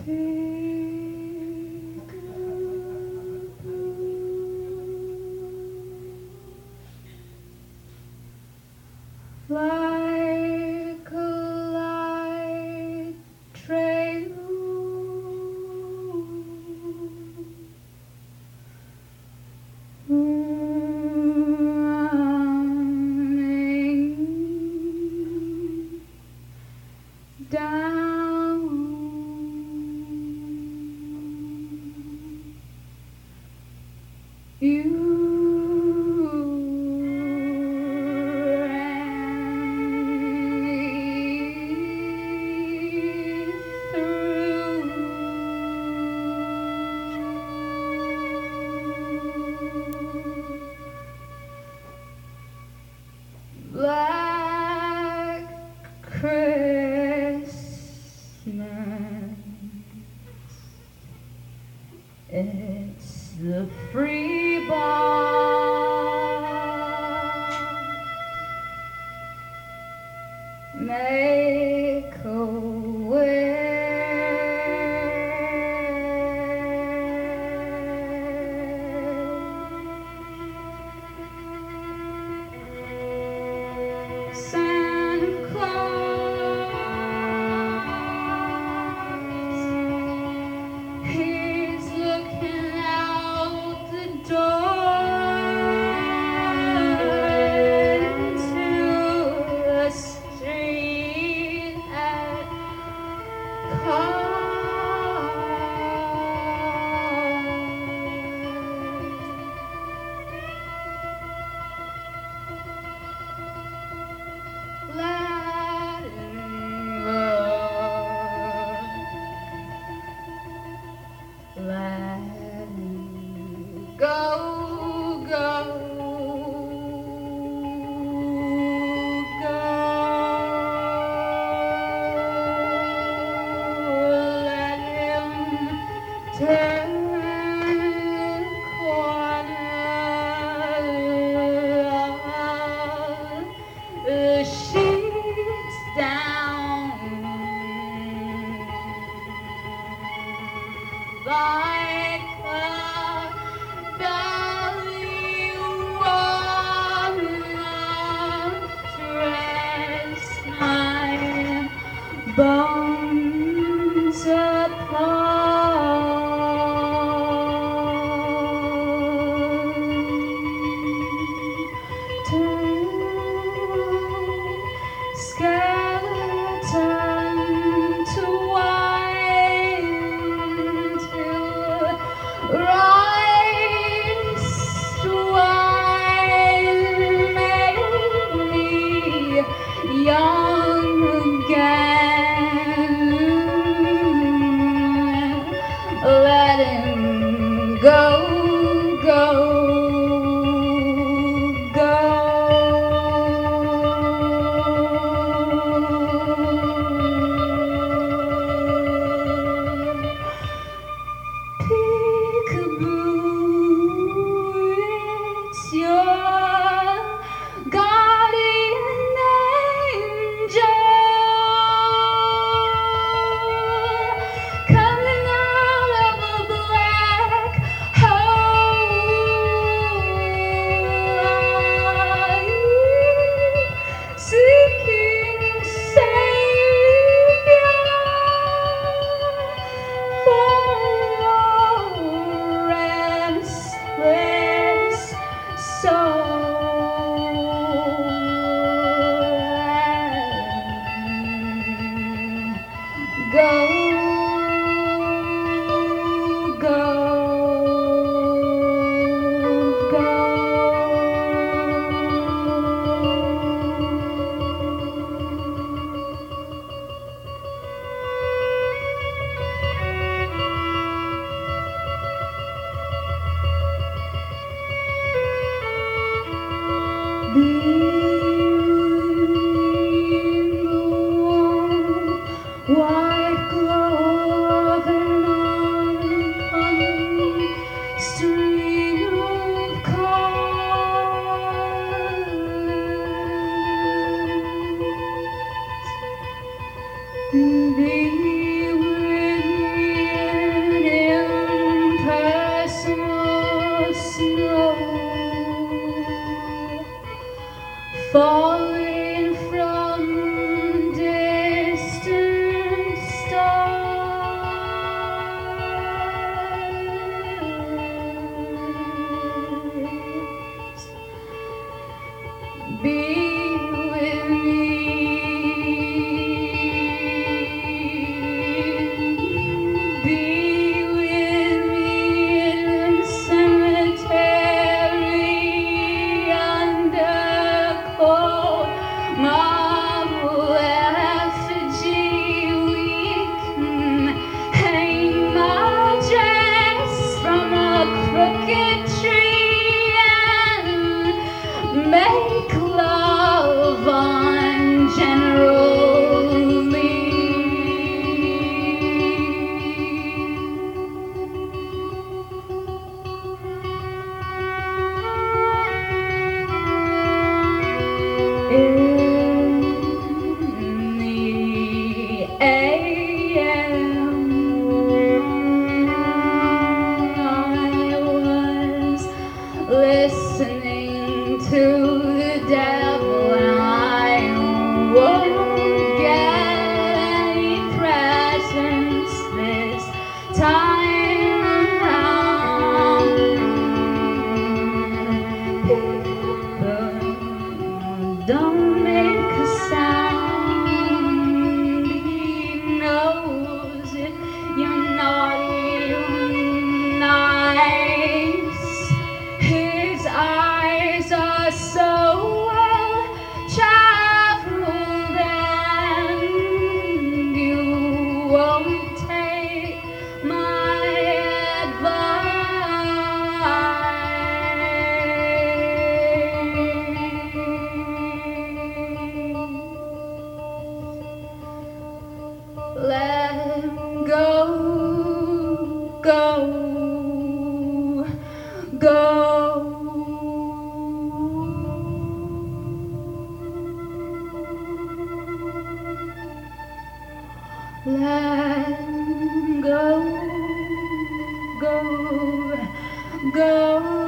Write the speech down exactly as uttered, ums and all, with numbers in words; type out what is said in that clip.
Like a light trail running down, you Black Christmas, it's the free bar. Make a wish. Santa Claus, he's looking out the door into the street at Let him go, let him go, go, go. Let him turn the corner. The sheets down like a belly woman dress my bones apart. Skeleton to wine till rice wine made me young again. Let him go, go, go. Peekaboo, it's your guardian angel coming out of a black hole, seeking savior for your restless soul. Go, go, go. White glove and oncoming stream of cards. Be with me. let go, go, go. Let go, go, go.